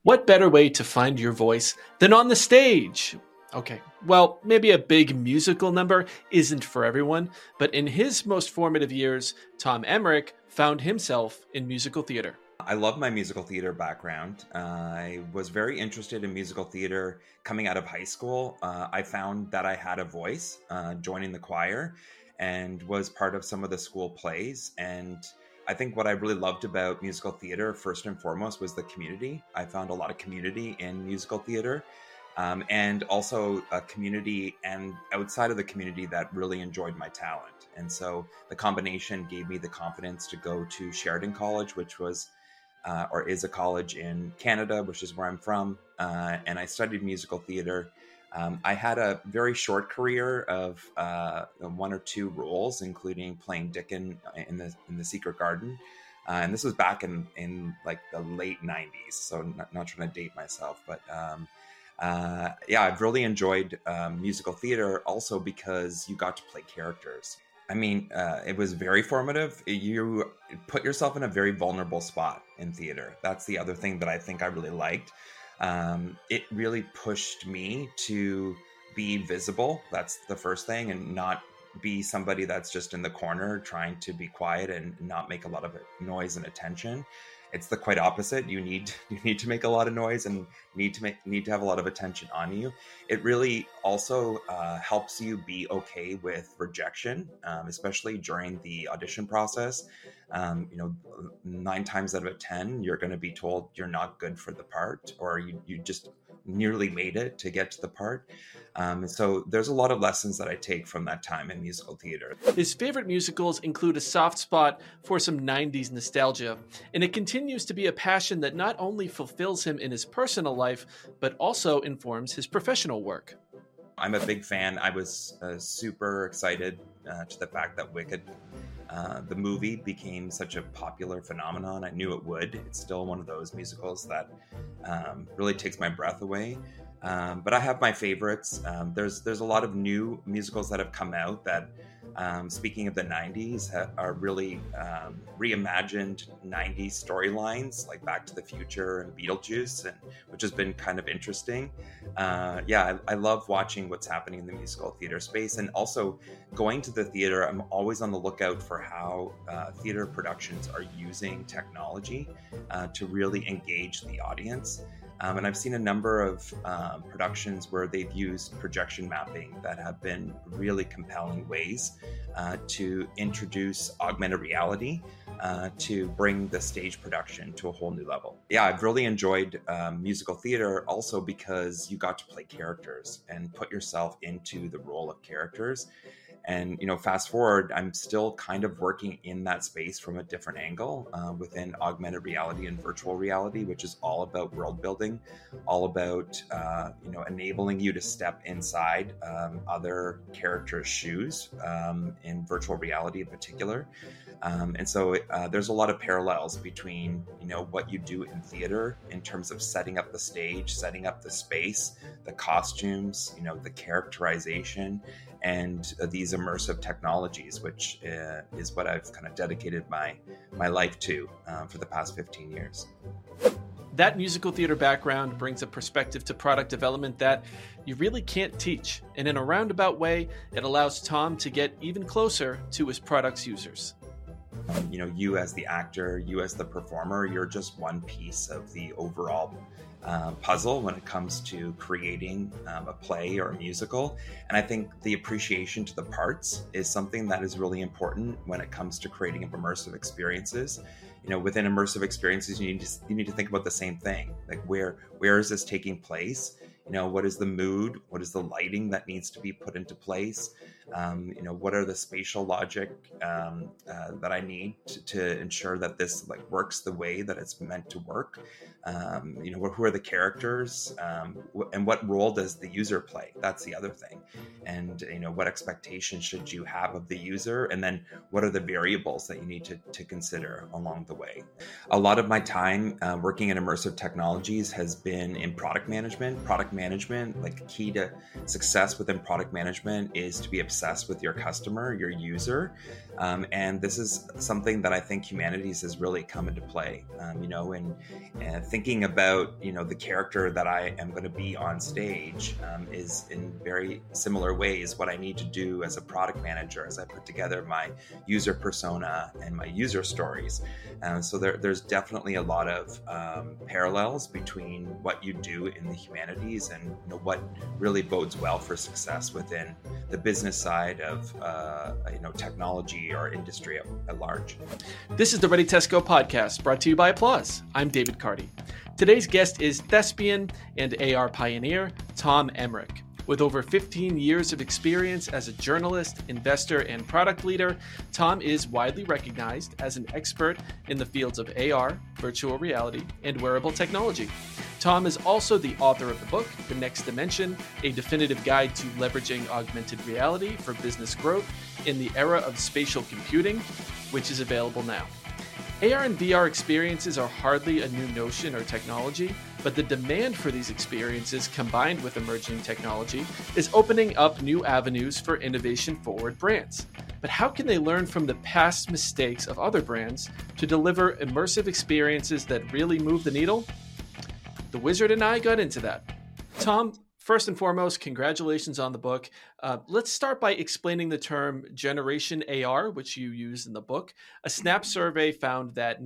What better way to find your voice than on the stage? Okay, well, maybe a big musical number isn't for everyone, but in his most formative years, Tom Emmerich found himself in musical theater. I love my musical theater background. I was very interested in musical theater coming out of high school. I found that I had a voice joining the choir and was part of some of the school plays. And I think what I really loved about musical theater, first and foremost, was the community. I found a lot of community in musical theater. And also a community and outside of the community that really enjoyed my talent. And so the combination gave me the confidence to go to Sheridan College, which was or is a college in Canada, which is where I'm from. And I studied musical theater. I had a very short career of one or two roles, including playing Dickon in the Secret Garden. And this was back in like the late 90s. So not trying to date myself, but yeah, I've really enjoyed musical theater also because you got to play characters. I mean, it was very formative. You put yourself in a very vulnerable spot in theater. That's the other thing that I think I really liked. It really pushed me to be visible. That's the first thing, and not be somebody that's just in the corner trying to be quiet and not make a lot of noise and attention. It's the quite opposite. You need to make a lot of noise and need to have a lot of attention on you. It really also helps you be okay with rejection, especially during the audition process. 9 times out of 10, you're going to be told you're not good for the part, or you just nearly made it to get to the part. So there's a lot of lessons that I take from that time in musical theater. His favorite musicals include a soft spot for some 90s nostalgia, and it continues to be a passion that not only fulfills him in his personal life, but also informs his professional work. I'm a big fan. I was super excited to the fact that Wicked, the movie, became such a popular phenomenon. I knew it would. It's still one of those musicals that really takes my breath away. But I have my favorites. There's a lot of new musicals that have come out that, speaking of the 90s, are really reimagined 90s storylines, like Back to the Future and Beetlejuice, which has been kind of interesting. I love watching what's happening in the musical theater space, and also going to the theater. I'm always on the lookout for how theater productions are using technology to really engage the audience. And I've seen a number of productions where they've used projection mapping that have been really compelling ways to introduce augmented reality to bring the stage production to a whole new level. Yeah, I've really enjoyed musical theater also because you got to play characters and put yourself into the role of characters. And, fast forward, I'm still kind of working in that space from a different angle within augmented reality and virtual reality, which is all about world building, all about, enabling you to step inside other characters' shoes in virtual reality in particular. And so there's a lot of parallels between, what you do in theater in terms of setting up the stage, setting up the space, the costumes, the characterization, and these immersive technologies, which is what I've kind of dedicated my life to for the past 15 years. That musical theater background brings a perspective to product development that you really can't teach. And in a roundabout way, it allows Tom to get even closer to his product's users. You as the actor, you as the performer, you're just one piece of the overall puzzle when it comes to creating a play or a musical. And I think the appreciation to the parts is something that is really important when it comes to creating immersive experiences. Within immersive experiences, you need to think about the same thing. Like where is this taking place? What is the mood? What is the lighting that needs to be put into place? What are the spatial logic that I need to ensure that this works the way that it's meant to work? Who are the characters? And what role does the user play? That's the other thing. And, what expectations should you have of the user? And then what are the variables that you need to consider along the way? A lot of my time working in immersive technologies has been in product management. Like key to success within product management is to be obsessed obsessed with your customer, your user. And this is something that I think humanities has really come into play, and thinking about, the character that I am going to be on stage is in very similar ways what I need to do as a product manager as I put together my user persona and my user stories. So there's definitely a lot of parallels between what you do in the humanities and what really bodes well for success within the business side of technology or industry at large. This is the Ready Tesco podcast, brought to you by Applause. I'm David Carty. Today's guest is thespian and AR pioneer Tom Emrich. With over 15 years of experience as a journalist, investor, and product leader, Tom is widely recognized as an expert in the fields of AR, virtual reality, and wearable technology. Tom is also the author of the book, The Next Dimension, a definitive guide to leveraging augmented reality for business growth in the era of spatial computing, which is available now. AR and VR experiences are hardly a new notion or technology, but the demand for these experiences combined with emerging technology is opening up new avenues for innovation-forward brands. But how can they learn from the past mistakes of other brands to deliver immersive experiences that really move the needle? The Wizard and I got into that. Tom, first and foremost, congratulations on the book. Let's start by explaining the term Generation AR, which you use in the book. A Snap survey found that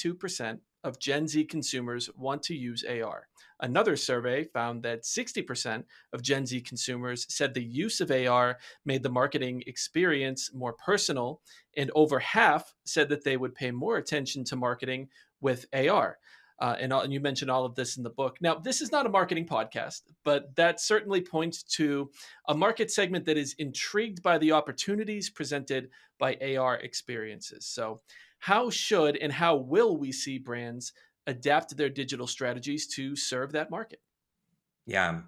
92% of Gen Z consumers want to use AR. Another survey found that 60% of Gen Z consumers said the use of AR made the marketing experience more personal, and over half said that they would pay more attention to marketing with AR. And you mentioned all of this in the book. Now, this is not a marketing podcast, but that certainly points to a market segment that is intrigued by the opportunities presented by AR experiences. So how should and how will we see brands adapt their digital strategies to serve that market? Yeah.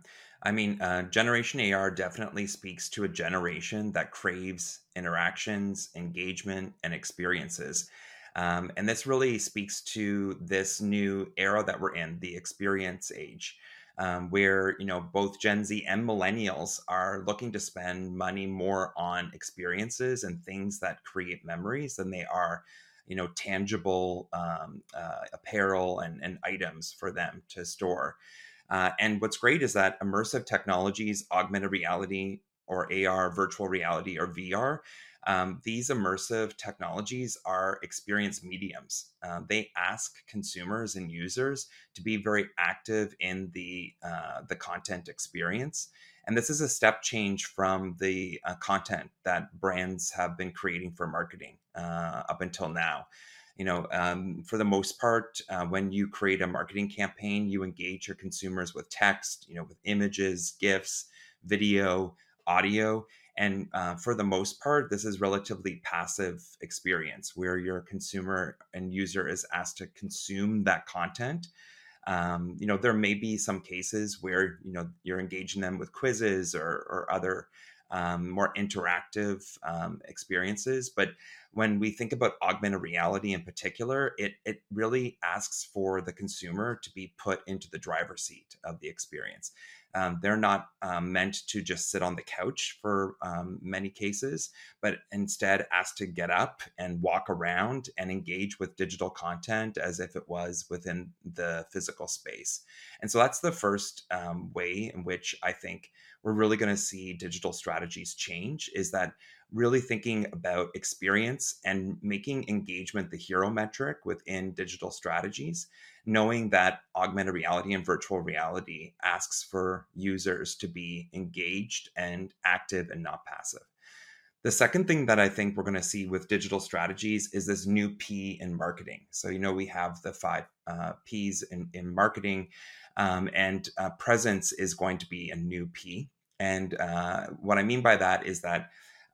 Generation AR definitely speaks to a generation that craves interactions, engagement, and experiences. And this really speaks to this new era that we're in, the experience age, where both Gen Z and millennials are looking to spend money more on experiences and things that create memories than they are, tangible apparel and items for them to store. And what's great is that immersive technologies, augmented reality, or AR, virtual reality, or VR, these immersive technologies are experience mediums. They ask consumers and users to be very active in the content experience. And this is a step change from the content that brands have been creating for marketing up until now. For the most part, when you create a marketing campaign, you engage your consumers with text, with images, GIFs, video, audio. And for the most part, this is relatively passive experience where your consumer and user is asked to consume that content. There may be some cases where, you're engaging them with quizzes or other more interactive experiences. But when we think about augmented reality in particular, it really asks for the consumer to be put into the driver's seat of the experience. They're not meant to just sit on the couch for many cases, but instead asked to get up and walk around and engage with digital content as if it was within the physical space. And so that's the first way in which I think we're really going to see digital strategies change, is that really thinking about experience and making engagement the hero metric within digital strategies, knowing that augmented reality and virtual reality asks for users to be engaged and active and not passive. The second thing that I think we're going to see with digital strategies is this new P in marketing. So, we have the 5 Ps in marketing, and presence is going to be a new P. And what I mean by that is that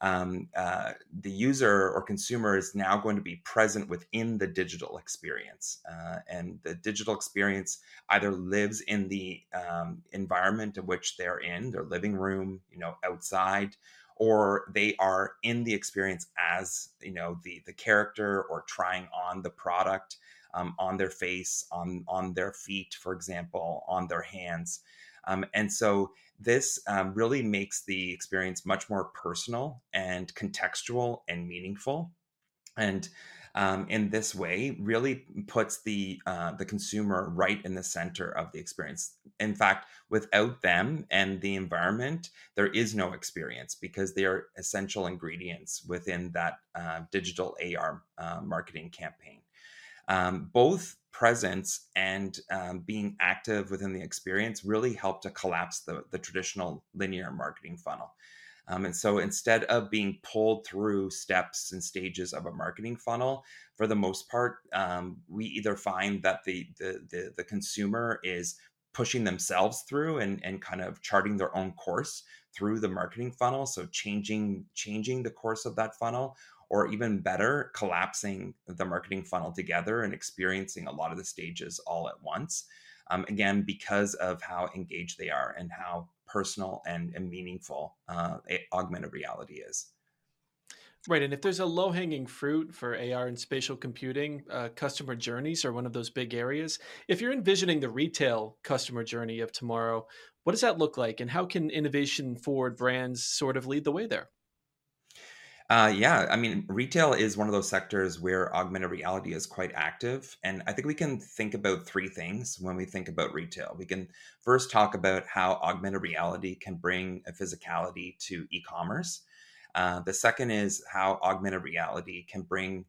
the user or consumer is now going to be present within the digital experience. And the digital experience either lives in the environment in which they're in, their living room, outside, or they are in the experience as, the character or trying on the product. on their face, on their feet, for example, on their hands. And so this really makes the experience much more personal and contextual and meaningful. And in this way, really puts the consumer right in the center of the experience. In fact, without them and the environment, there is no experience because they are essential ingredients within that digital AR marketing campaign. Both presence and being active within the experience really help to collapse the traditional linear marketing funnel. And so instead of being pulled through steps and stages of a marketing funnel, for the most part, we either find that the consumer is pushing themselves through and kind of charting their own course through the marketing funnel. So changing the course of that funnel, or even better, collapsing the marketing funnel together and experiencing a lot of the stages all at once. Again, because of how engaged they are and how personal and meaningful augmented reality is. Right. And if there's a low hanging fruit for AR and spatial computing, customer journeys are one of those big areas. If you're envisioning the retail customer journey of tomorrow, what does that look like? And how can innovation forward brands sort of lead the way there? Yeah, I mean, retail is one of those sectors where augmented reality is quite active. And I think we can think about three things when we think about retail. We can first talk about how augmented reality can bring a physicality to e commerce. The second is how augmented reality can bring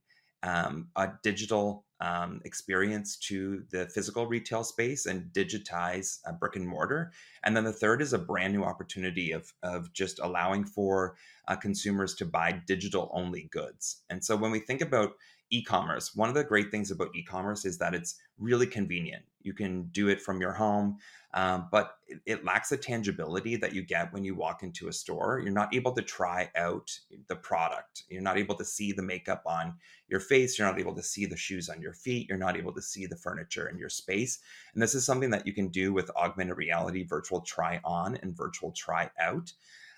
a digital experience to the physical retail space and digitize brick and mortar. And then the third is a brand new opportunity of just allowing for consumers to buy digital only goods. And so when we think about e-commerce, one of the great things about e-commerce is that it's really convenient. You can do it from your home, but it lacks the tangibility that you get when you walk into a store. You're not able to try out the product. You're not able to see the makeup on your face. You're not able to see the shoes on your feet. You're not able to see the furniture in your space. And this is something that you can do with augmented reality, virtual try on, and virtual try out.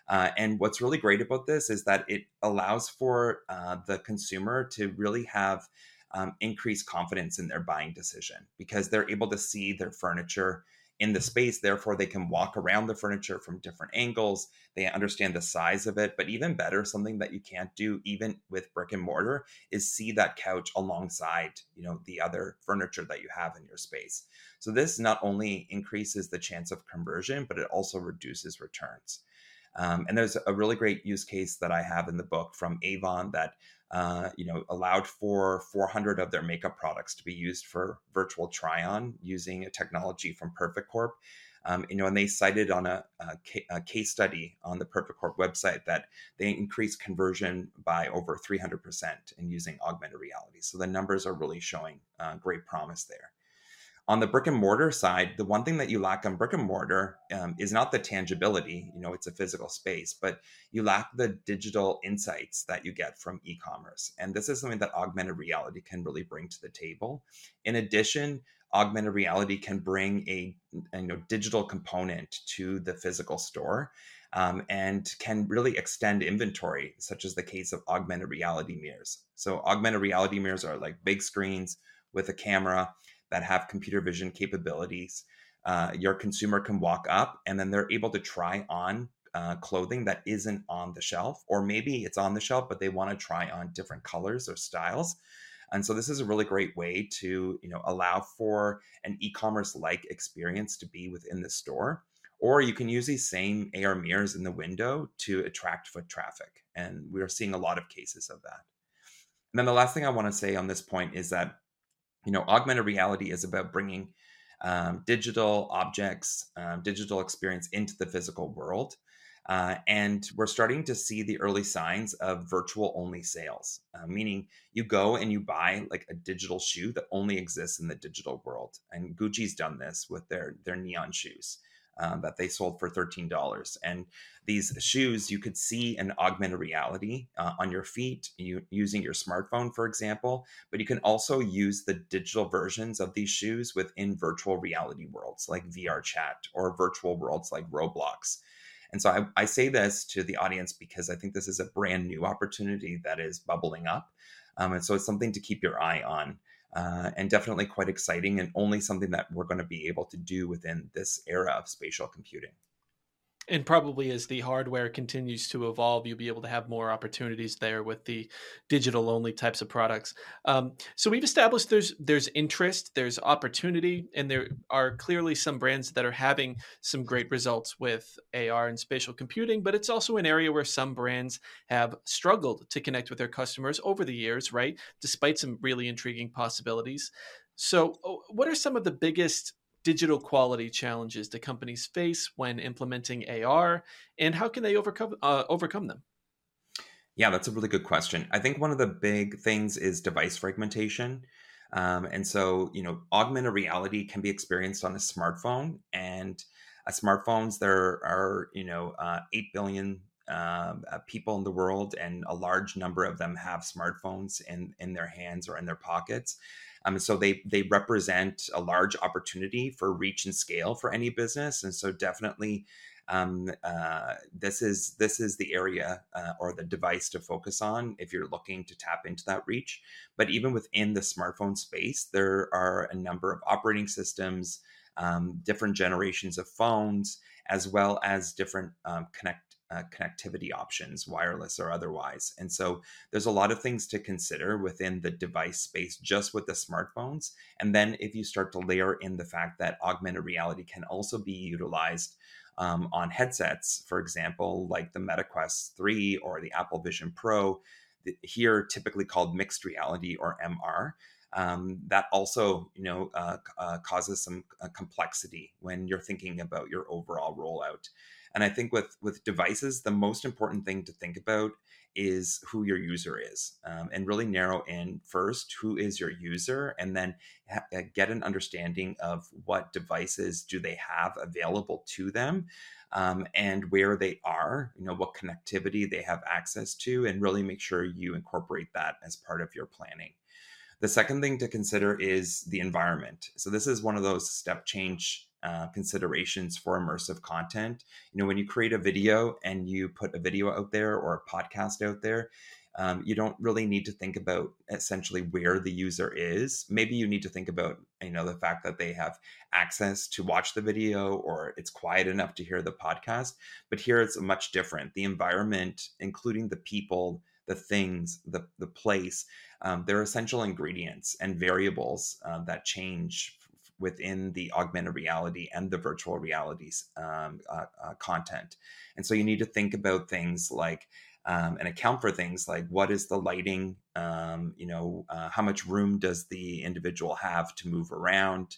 And what's really great about this is that it allows for the consumer to really have increased confidence in their buying decision because they're able to see their furniture in the space. Therefore, they can walk around the furniture from different angles. They understand the size of it. But even better, something that you can't do even with brick and mortar is see that couch alongside, the other furniture that you have in your space. So this not only increases the chance of conversion, but it also reduces returns. And there's a really great use case that I have in the book from Avon that allowed for 400 of their makeup products to be used for virtual try-on using a technology from Perfect Corp. And they cited on a case study on the Perfect Corp website that they increased conversion by over 300% in using augmented reality. So the numbers are really showing great promise there. On the brick and mortar side, the one thing that you lack on brick and mortar is not the tangibility, it's a physical space, but you lack the digital insights that you get from e-commerce. And this is something that augmented reality can really bring to the table. In addition, augmented reality can bring a digital component to the physical store and can really extend inventory, such as the case of augmented reality mirrors. So augmented reality mirrors are like big screens with a camera that have computer vision capabilities. Your consumer can walk up and then they're able to try on clothing that isn't on the shelf, or maybe it's on the shelf, but they want to try on different colors or styles. And so this is a really great way to, allow for an e-commerce like experience to be within the store. Or you can use these same AR mirrors in the window to attract foot traffic. And we're seeing a lot of cases of that. And then the last thing I want to say on this point is that augmented reality is about bringing digital objects, digital experience into the physical world. And we're starting to see the early signs of virtual only sales, meaning you go and you buy like a digital shoe that only exists in the digital world. And Gucci's done this with their neon shoes. That they sold for $13. And these shoes, you could see an augmented reality on your feet, using your smartphone, for example. But you can also use the digital versions of these shoes within virtual reality worlds like VR chat or virtual worlds like Roblox. And so I say this to the audience because I think this is a brand new opportunity that is bubbling up. And so it's something to keep your eye on. and definitely quite exciting, and only something that we're going to be able to do within this era of spatial computing. And probably as the hardware continues to evolve, you'll be able to have more opportunities there with the digital only types of products. So we've established there's interest, there's opportunity, and there are clearly some brands that are having some great results with AR and spatial computing. But it's also an area where some brands have struggled to connect with their customers over the years, right? Despite some really intriguing possibilities. So, what are some of the biggest digital quality challenges do companies face when implementing AR, and how can they overcome them? Yeah, that's a really good question. I think one of the big things is device fragmentation. And so, augmented reality can be experienced on a smartphone. And smartphones, there are, 8 billion people in the world, and a large number of them have smartphones in their hands or in their pockets. So they represent a large opportunity for reach and scale for any business. And so definitely this is the area or the device to focus on if you're looking to tap into that reach. But even within the smartphone space, there are a number of operating systems, different generations of phones, as well as different connectivity options, wireless or otherwise. And so there's a lot of things to consider within the device space just with the smartphones. And then if you start to layer in the fact that augmented reality can also be utilized on headsets, for example, like the Meta Quest 3 or the Apple Vision Pro, here typically called mixed reality or MR. That also, causes some complexity when you're thinking about your overall rollout. And I think with devices, the most important thing to think about is who your user is, and really narrow in first who is your user, and then get an understanding of what devices do they have available to them, and where they are, what connectivity they have access to, and really make sure you incorporate that as part of your planning. The second thing to consider is the environment. So this is one of those step change considerations for immersive content. When you create a video and you put a video out there or a podcast out there, you don't really need to think about essentially where the user is. Maybe you need to think about, the fact that they have access to watch the video or it's quiet enough to hear the podcast. But here it's much different. The environment, including the people, the things, the place, they're essential ingredients and variables that change within the augmented reality and the virtual realities content. And so you need to think about things like and account for things like what is the lighting, how much room does the individual have to move around.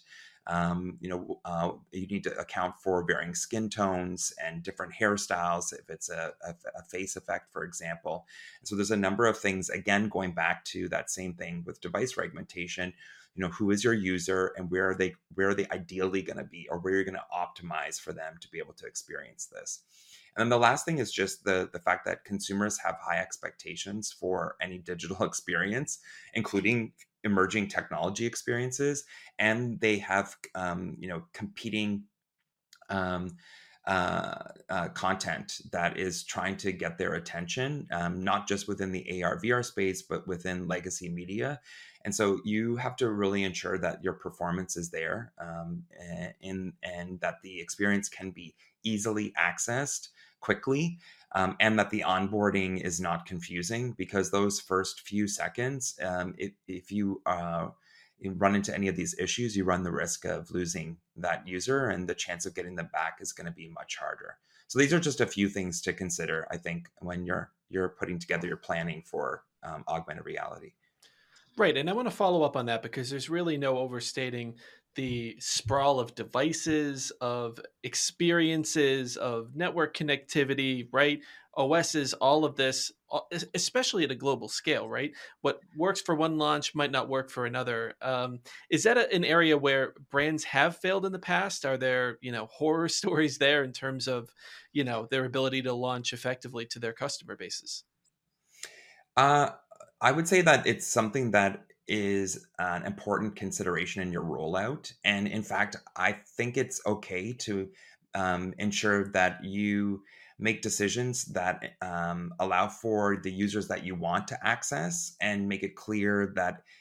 You need to account for varying skin tones and different hairstyles if it's a face effect, for example. And so there's a number of things, again, going back to that same thing with device fragmentation. Who is your user and where are they ideally going to be, or where you're going to optimize for them to be able to experience this. And then the last thing is just the fact that consumers have high expectations for any digital experience, including emerging technology experiences, and they have competing content that is trying to get their attention, not just within the AR VR space, but within legacy media. And so you have to really ensure that your performance is there, and that the experience can be easily accessed quickly, and that the onboarding is not confusing, because those first few seconds, if you run into any of these issues, you run the risk of losing that user, and the chance of getting them back is going to be much harder. So these are just a few things to consider, I think, when you're putting together your planning for augmented reality. Right. And I want to follow up on that because there's really no overstating the sprawl of devices, of experiences, of network connectivity, right? OSs, all of this, especially at a global scale, right? What works for one launch might not work for another. Is that an area where brands have failed in the past? Are there, horror stories there in terms of, their ability to launch effectively to their customer bases? Uh, I would say that it's something that is an important consideration in your rollout. And in fact, I think it's okay to ensure that you make decisions that allow for the users that you want to access, and make it clear that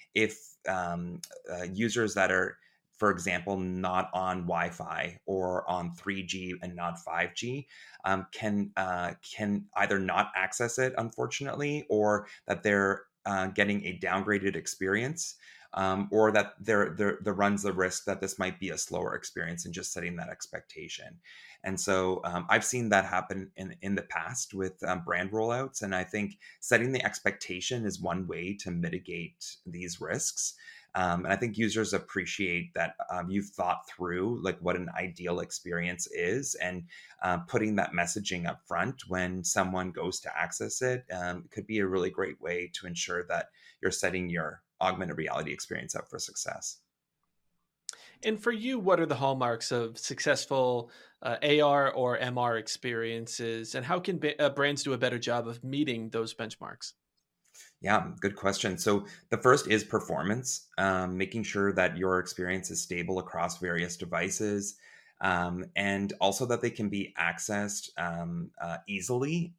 if users that are, for example, not on Wi-Fi or on 3G and not 5G, can either not access it, unfortunately, or that they're getting a downgraded experience, or that there runs the risk that this might be a slower experience, and just setting that expectation. And so I've seen that happen in the past with brand rollouts. And I think setting the expectation is one way to mitigate these risks. And I think users appreciate that you've thought through like what an ideal experience is, and putting that messaging up front when someone goes to access it could be a really great way to ensure that you're setting your augmented reality experience up for success. And for you, what are the hallmarks of successful AR or MR experiences, and how can brands do a better job of meeting those benchmarks? Yeah, good question. So the first is performance, making sure that your experience is stable across various devices, and also that they can be accessed easily.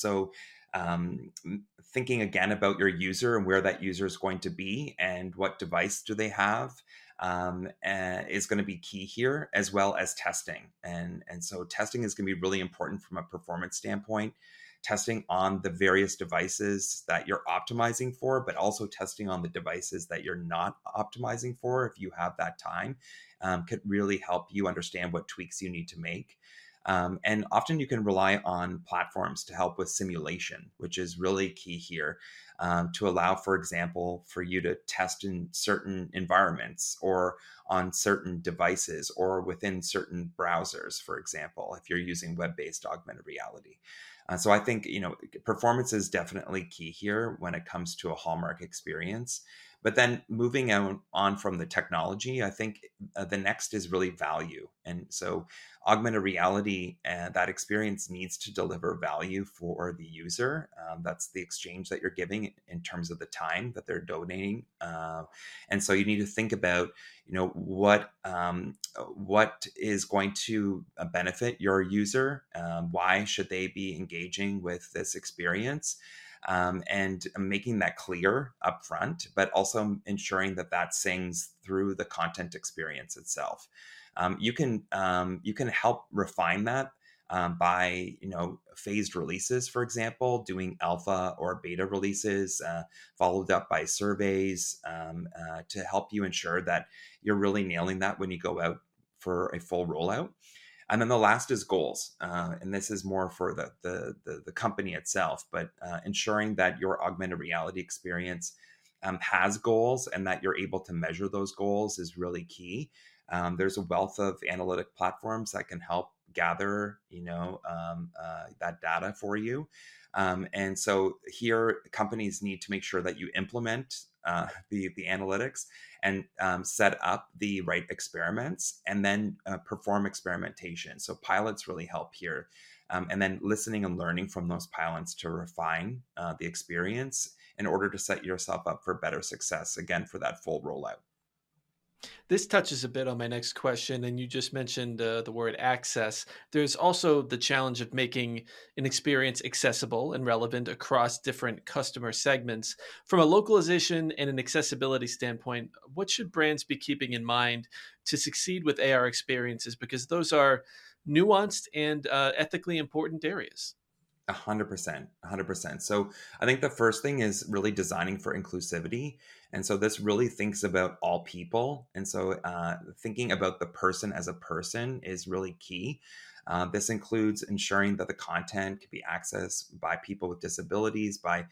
Thinking again about your user and where that user is going to be and what device do they have, is going to be key here, as well as testing. And so testing is going to be really important from a performance standpoint, testing on the various devices that you're optimizing for, but also testing on the devices that you're not optimizing for, if you have that time, could really help you understand what tweaks you need to make. And often you can rely on platforms to help with simulation, which is really key here, to allow, for example, for you to test in certain environments or on certain devices or within certain browsers, for example, if you're using web-based augmented reality. So I think, performance is definitely key here when it comes to a Hallmark experience. But then moving on from the technology, I think the next is really value. And so augmented reality, that experience needs to deliver value for the user. That's the exchange that you're giving in terms of the time that they're donating. And so you need to think about, what is going to benefit your user. Why should they be engaging with this experience? And making that clear up front, but also ensuring that that sings through the content experience itself. You can help refine that by phased releases, for example, doing alpha or beta releases, followed up by surveys, to help you ensure that you're really nailing that when you go out for a full rollout. And then the last is goals, and this is more for the company itself, but ensuring that your augmented reality experience has goals and that you're able to measure those goals is really key. There's a wealth of analytic platforms that can help gather, that data for you. And so here, companies need to make sure that you implement the analytics and set up the right experiments, and then perform experimentation. So pilots really help here. And then listening and learning from those pilots to refine the experience in order to set yourself up for better success, again, for that full rollout. This touches a bit on my next question, and you just mentioned the word access. There's also the challenge of making an experience accessible and relevant across different customer segments. From a localization and an accessibility standpoint, what should brands be keeping in mind to succeed with AR experiences? Because those are nuanced and ethically important areas. 100%, 100%. So I think the first thing is really designing for inclusivity. And so this really thinks about all people. And so thinking about the person as a person is really key. This includes ensuring that the content can be accessed by people with disabilities, by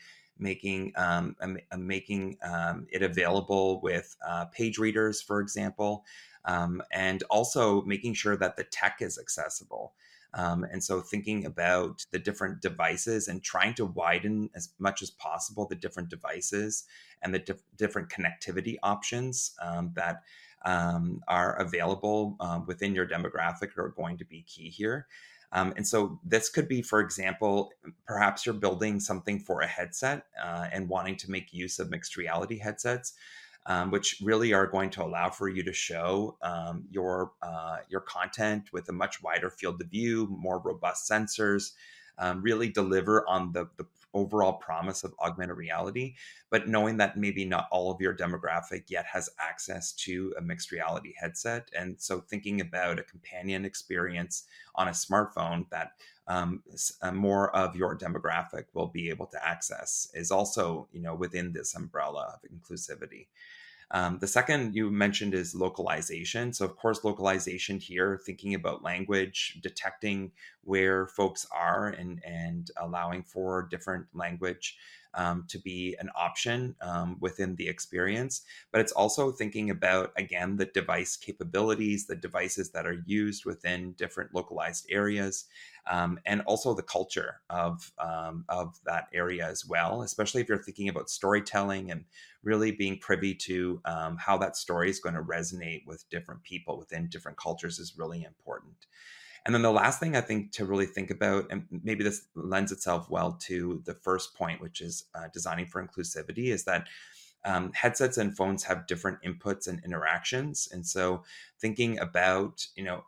making it available with page readers, for example, and also making sure that the tech is accessible. And so thinking about the different devices and trying to widen as much as possible the different devices and the different connectivity options that are available within your demographic are going to be key here. And so this could be, for example, perhaps you're building something for a headset and wanting to make use of mixed reality headsets, which really are going to allow for you to show your content with a much wider field of view, more robust sensors, really deliver on the overall promise of augmented reality, but knowing that maybe not all of your demographic yet has access to a mixed reality headset. And so thinking about a companion experience on a smartphone that more of your demographic will be able to access is also, within this umbrella of inclusivity. The second you mentioned is localization. So, of course, localization here, thinking about language, detecting where folks are, and allowing for different language to be an option within the experience. But it's also thinking about, again, the device capabilities, the devices that are used within different localized areas. And also the culture of that area as well, especially if you're thinking about storytelling and really being privy to how that story is going to resonate with different people within different cultures is really important. And then the last thing I think to really think about, and maybe this lends itself well to the first point, which is designing for inclusivity, is that headsets and phones have different inputs and interactions. And so thinking about,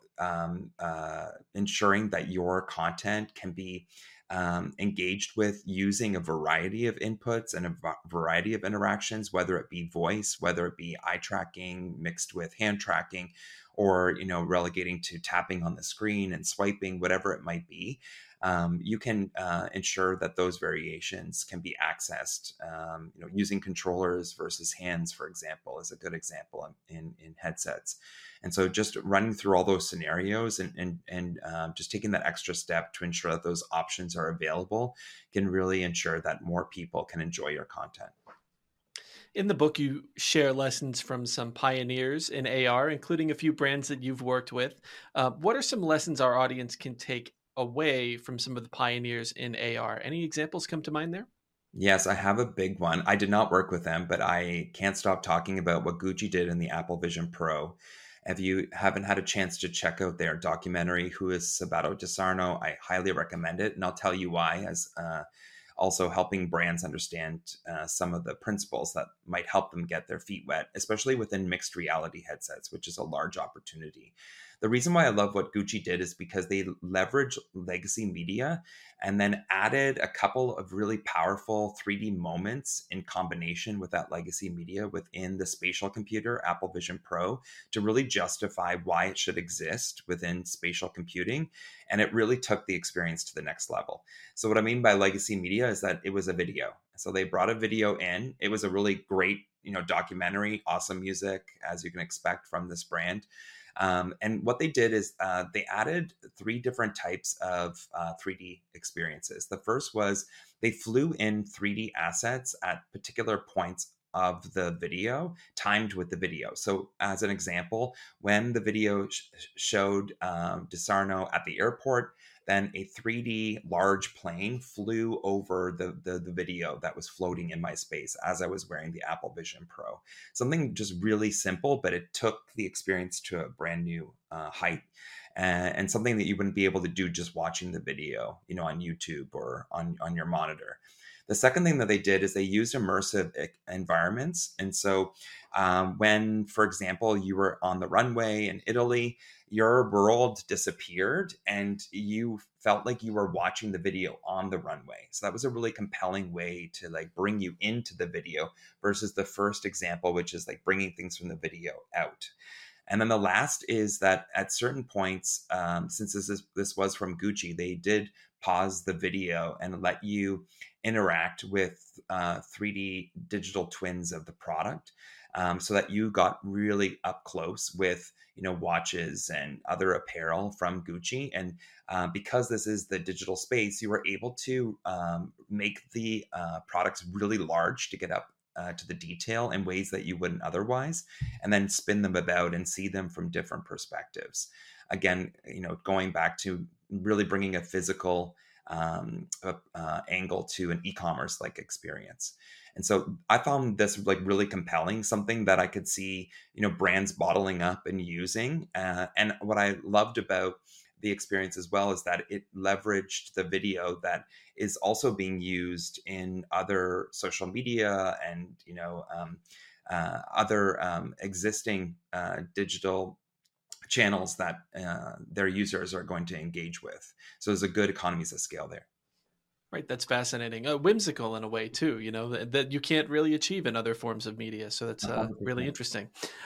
ensuring that your content can be engaged with using a variety of inputs and a variety of interactions, whether it be voice, whether it be eye tracking mixed with hand tracking, or relegating to tapping on the screen and swiping, whatever it might be. You can ensure that those variations can be accessed. Using controllers versus hands, for example, is a good example in headsets. And so just running through all those scenarios and just taking that extra step to ensure that those options are available can really ensure that more people can enjoy your content. In the book, you share lessons from some pioneers in AR, including a few brands that you've worked with. What are some lessons our audience can take away from some of the pioneers in AR? Any examples come to mind there? Yes, I have a big one. I did not work with them, but I can't stop talking about what Gucci did in the Apple Vision Pro. If you haven't had a chance to check out their documentary, Who is Sabato De Sarno, I highly recommend it. And I'll tell you why, as also helping brands understand some of the principles that might help them get their feet wet, especially within mixed reality headsets, which is a large opportunity. The reason why I love what Gucci did is because they leveraged legacy media and then added a couple of really powerful 3D moments in combination with that legacy media within the spatial computer, Apple Vision Pro, to really justify why it should exist within spatial computing. And it really took the experience to the next level. So what I mean by legacy media is that it was a video. So they brought a video in. It was a really great, documentary, awesome music, as you can expect from this brand. And what they did is they added three different types of 3D experiences. The first was they flew in 3D assets at particular points of the video, timed with the video. So, as an example, when the video showed DeSarno at the airport, then a 3D large plane flew over the video that was floating in my space as I was wearing the Apple Vision Pro. Something just really simple, but it took the experience to a brand new height. And something that you wouldn't be able to do just watching the video, on YouTube or on your monitor. The second thing that they did is they used immersive environments. And so when, for example, you were on the runway in Italy, your world disappeared and you felt like you were watching the video on the runway. So that was a really compelling way to bring you into the video versus the first example, which is bringing things from the video out. And then the last is that at certain points, since this was from Gucci, they did pause the video and let you interact with 3D digital twins of the product, so that you got really up close with watches and other apparel from Gucci. And because this is the digital space, you were able to make the products really large to get up to the detail in ways that you wouldn't otherwise, and then spin them about and see them from different perspectives. Again, going back to really bringing a physical angle to an e-commerce experience. And so I found this really compelling, something that I could see, brands bottling up and using. And what I loved about the experience as well is that it leveraged the video that is also being used in other social media and other existing digital channels that their users are going to engage with. So there's a good economies of scale there. Right, that's fascinating. Whimsical in a way too, that you can't really achieve in other forms of media. So that's really 100%. interesting.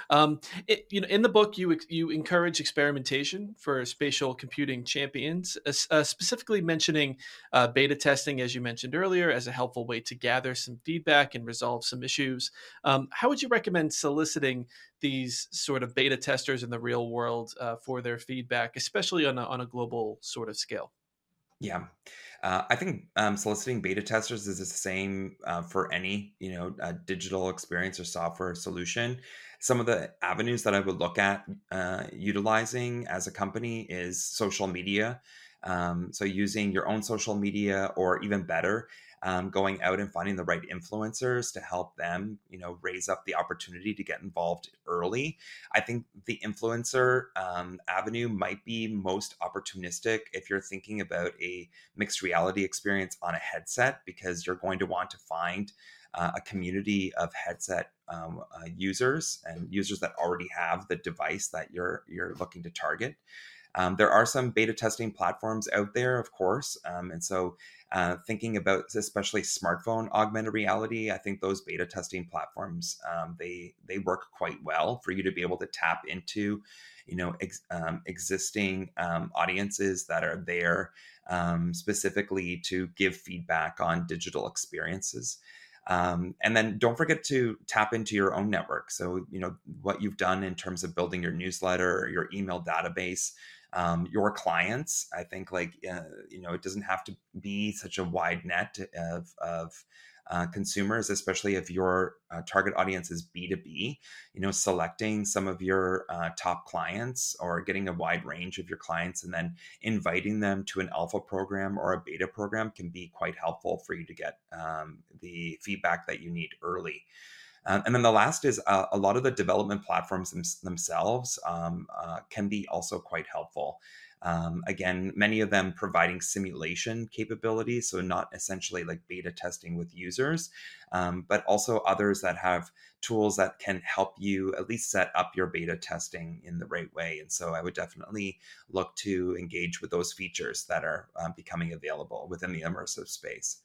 In the book, you encourage experimentation for spatial computing champions, specifically mentioning beta testing, as you mentioned earlier, as a helpful way to gather some feedback and resolve some issues. How would you recommend soliciting these sort of beta testers in the real world for their feedback, especially on a global sort of scale? Yeah, I think soliciting beta testers is the same for any digital experience or software solution. Some of the avenues that I would look at utilizing as a company is social media. So using your own social media, or even better, going out and finding the right influencers to help them, raise up the opportunity to get involved early. I think the influencer avenue might be most opportunistic if you're thinking about a mixed reality experience on a headset, because you're going to want to find a community of headset users, and users that already have the device that you're looking to target. There are some beta testing platforms out there, of course, and so thinking about especially smartphone augmented reality, I think those beta testing platforms they work quite well for you to be able to tap into, existing audiences that are there, specifically to give feedback on digital experiences. And then don't forget to tap into your own network. So, what you've done in terms of building your newsletter or your email database, your clients. I think, it doesn't have to be such a wide net of consumers, especially if your target audience is B2B. Selecting some of your top clients, or getting a wide range of your clients, and then inviting them to an alpha program or a beta program can be quite helpful for you to get the feedback that you need early. And then the last is a lot of the development platforms themselves can be also quite helpful. Again, many of them providing simulation capabilities, so not essentially like beta testing with users, but also others that have tools that can help you at least set up your beta testing in the right way. And so I would definitely look to engage with those features that are becoming available within the immersive space.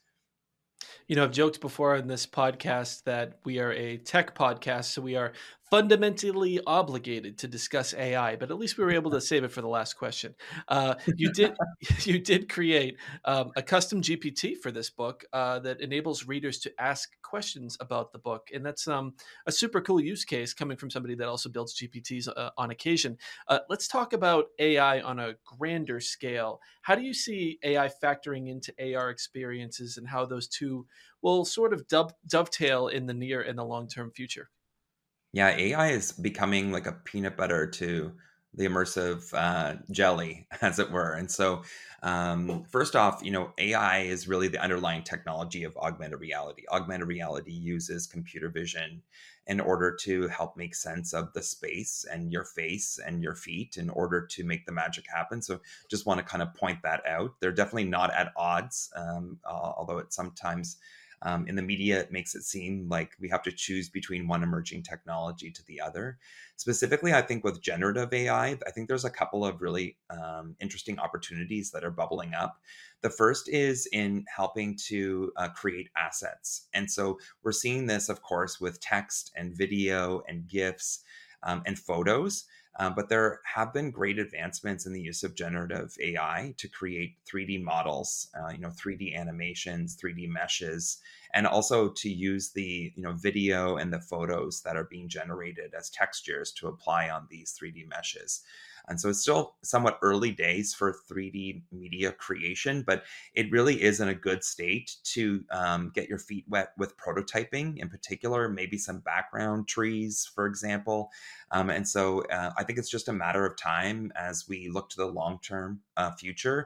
I've joked before in this podcast that we are a tech podcast, so we are fundamentally obligated to discuss AI. But at least we were able to save it for the last question. You did you did create a custom GPT for this book that enables readers to ask questions about the book, and that's a super cool use case coming from somebody that also builds GPTs on occasion. Let's talk about AI on a grander scale. How do you see AI factoring into AR experiences, and how those two will sort of dovetail in the near and the long term future? Yeah, AI is becoming like a peanut butter to the immersive jelly, as it were. And so, first off, AI is really the underlying technology of augmented reality. Augmented reality uses computer vision in order to help make sense of the space and your face and your feet in order to make the magic happen. So, just want to kind of point that out. They're definitely not at odds, although it sometimes in the media, it makes it seem like we have to choose between one emerging technology to the other. Specifically, I think with generative AI, I think there's a couple of really interesting opportunities that are bubbling up. The first is in helping to create assets. And so we're seeing this, of course, with text and video and GIFs and photos. But there have been great advancements in the use of generative AI to create 3D models, 3D animations, 3D meshes, and also to use the video and the photos that are being generated as textures to apply on these 3D meshes. And so it's still somewhat early days for 3D media creation, but it really is in a good state to get your feet wet with prototyping, in particular, maybe some background trees, for example. And so I think it's just a matter of time as we look to the long term future.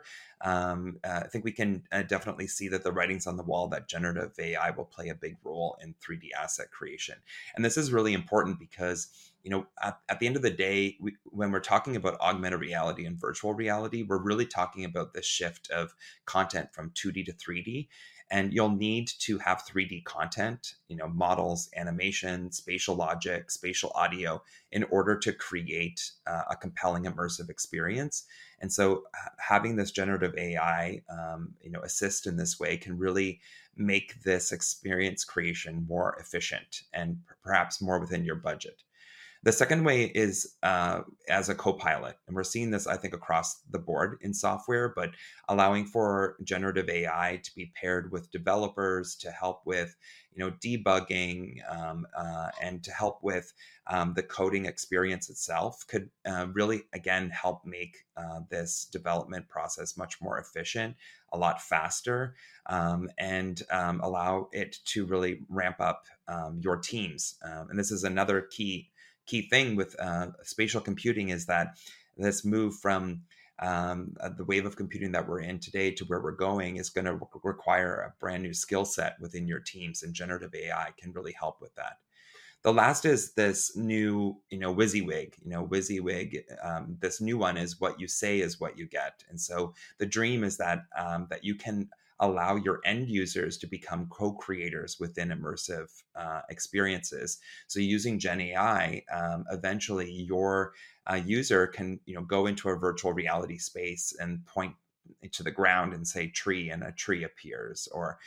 I think we can definitely see that the writing's on the wall that generative AI will play a big role in 3D asset creation. And this is really important because, at the end of the day, when we're talking about augmented reality and virtual reality, we're really talking about the shift of content from 2D to 3D. And you'll need to have 3D content, models, animation, spatial logic, spatial audio in order to create a compelling immersive experience. And so having this generative AI, assist in this way can really make this experience creation more efficient and perhaps more within your budget. The second way is as a co-pilot. And we're seeing this, I think, across the board in software, but allowing for generative AI to be paired with developers to help with, debugging and to help with the coding experience itself could really, again, help make this development process much more efficient, a lot faster, and allow it to really ramp up your teams. And this is another key thing with spatial computing, is that this move from the wave of computing that we're in today to where we're going is going to require a brand new skill set within your teams, and generative AI can really help with that. The last is this new, WYSIWYG. WYSIWYG, this new one is what you say is what you get. And so the dream is that that you can allow your end users to become co-creators within immersive experiences. So using Gen AI, eventually your user can, go into a virtual reality space and point to the ground and say tree, and a tree appears, or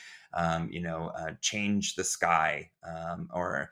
change the sky, or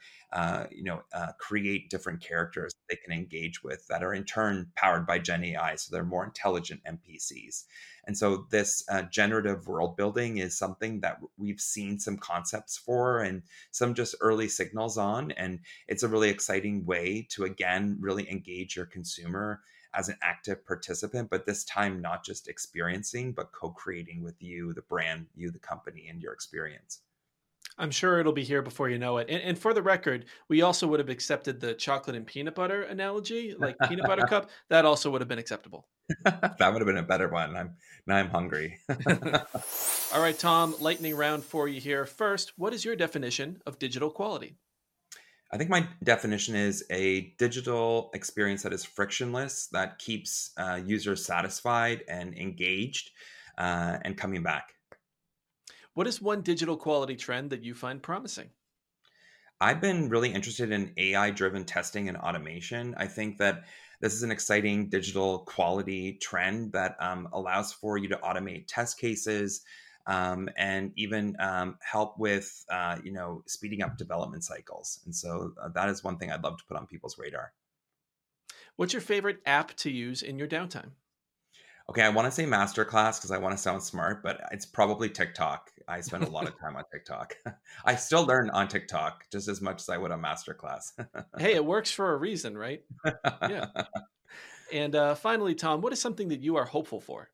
create different characters they can engage with that are in turn powered by Gen AI, so they're more intelligent NPCs. And so this generative world building is something that we've seen some concepts for and some just early signals on, and it's a really exciting way to, again, really engage your consumer as an active participant, but this time not just experiencing, but co-creating with you, the brand, you, the company, and your experience. I'm sure it'll be here before you know it. And for the record, we also would have accepted the chocolate and peanut butter analogy, like peanut butter cup. That also would have been acceptable. That would have been a better one. Now I'm hungry. All right, Tom, lightning round for you here. First, what is your definition of digital quality? I think my definition is a digital experience that is frictionless, that keeps users satisfied and engaged and coming back. What is one digital quality trend that you find promising? I've been really interested in AI-driven testing and automation. I think that this is an exciting digital quality trend that allows for you to automate test cases, and even help with speeding up development cycles. And so that is one thing I'd love to put on people's radar. What's your favorite app to use in your downtime? Okay, I want to say Masterclass because I want to sound smart, but it's probably TikTok. I spend a lot of time on TikTok. I still learn on TikTok just as much as I would on Masterclass. Hey, it works for a reason, right? Yeah. And finally, Tom, what is something that you are hopeful for?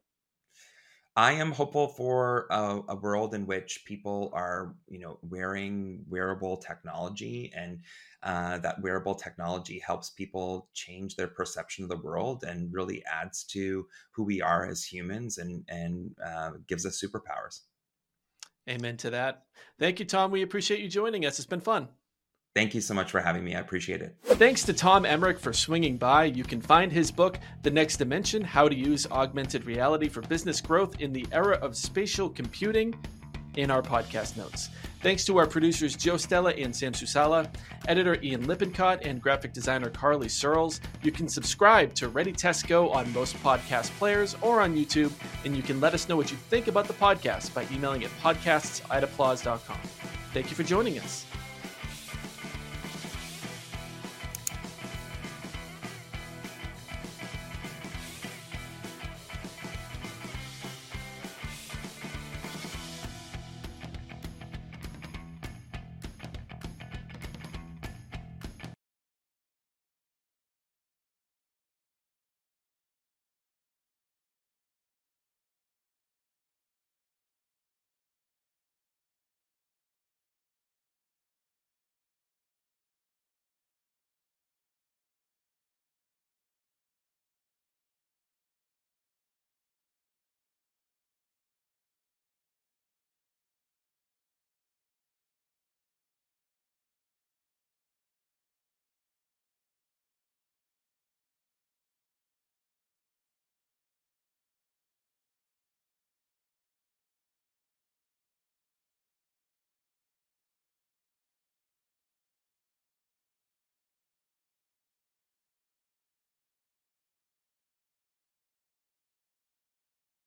I am hopeful for a world in which people are, wearing wearable technology, and that wearable technology helps people change their perception of the world and really adds to who we are as humans, and gives us superpowers. Amen to that. Thank you, Tom. We appreciate you joining us. It's been fun. Thank you so much for having me. I appreciate it. Thanks to Tom Emmerich for swinging by. You can find his book, The Next Dimension: How to Use Augmented Reality for Business Growth in the Era of Spatial Computing, in our podcast notes. Thanks to our producers Joe Stella and Sam Susala, editor Ian Lippincott, and graphic designer Carly Searles. You can subscribe to Ready Test Go on most podcast players or on YouTube, and you can let us know what you think about the podcast by emailing at podcasts@applause.com. Thank you for joining us.